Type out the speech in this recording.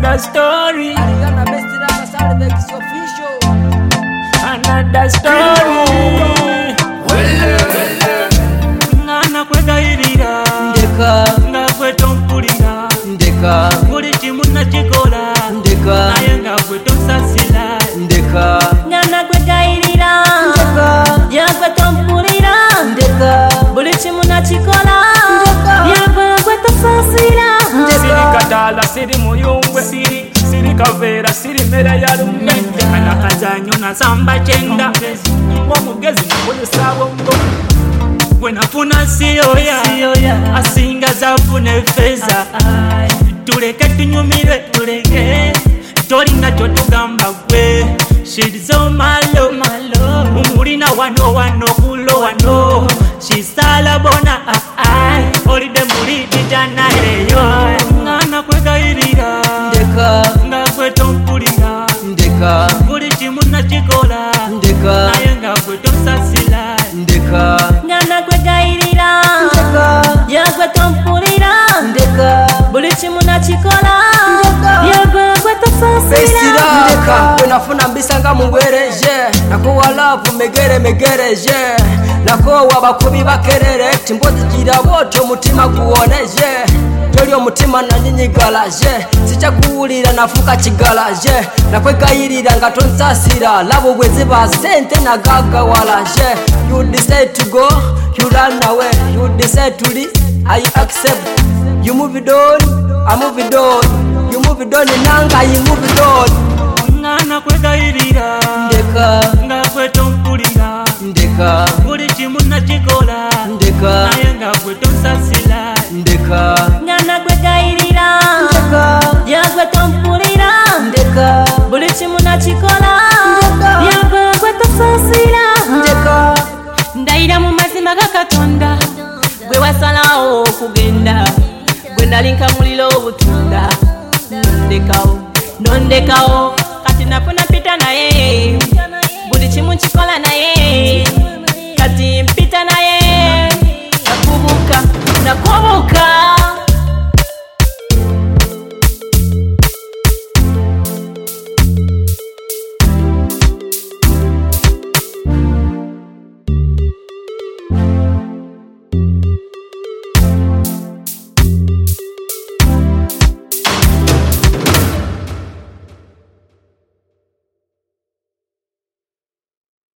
Another story. Ariana Best Rapa Salvex official. Another story. Ngana kwegairira Ndeka nga kwetompulira ndeka buli kimu nakikola ndeka naye nga kwetosasira ndeka ngana kwegairira yakwetompulira ndeka buli kimu nakikola yava kwetosasira siri katala siri muyungwe siri kaveera siri mera ya lumme anakazanyo nasamba kyenda omugezi nakozesa bongo gwe nafuna siyoya asinga zafuna efeeza tuleke tunyumirwe tuleke tolina kyotugamba gwe shirizomalo umulina wano kulo wano shisala bona olide mulidijanaeyo ngana kwegayirira ndeka nga kwetompulira ndeka buli kimu nakikola ndeka naye nga kwetosasira ndeka ngana kwegairira yakwetompulira ndeka buli kimu nakikola yava kwetosasira ndeka wenafuna mbisanga mugwereje nakowa lavu megereje nakowa bakubi bakerere timbozigira boto mutima guwoneje toli omutima nanyinyigalaje sichakuwulira nafuka kigalaje nakwegayirira nga tonsasira labo bweziba sente nagagawalaje. You decide to go, you run away. You decide to leave, I accept. You move it on, I move it on. You move it on nanga, you move it on. ngana kwegayirira Ndeka nga kwetompulira ndeka buli kimu nakikola ndeka naye nga kwetosasira ndeka ngana kwegairira yakwetompulira ndeka buli kimu nakikola yava kwetosasira ndeka ndayira mu mazima ga Katonda gwe wasalawo okugenda gwe nalinka muliro obutunda nondekawo kati nafuna pita naye buli kimu kikola naye kati mpita naye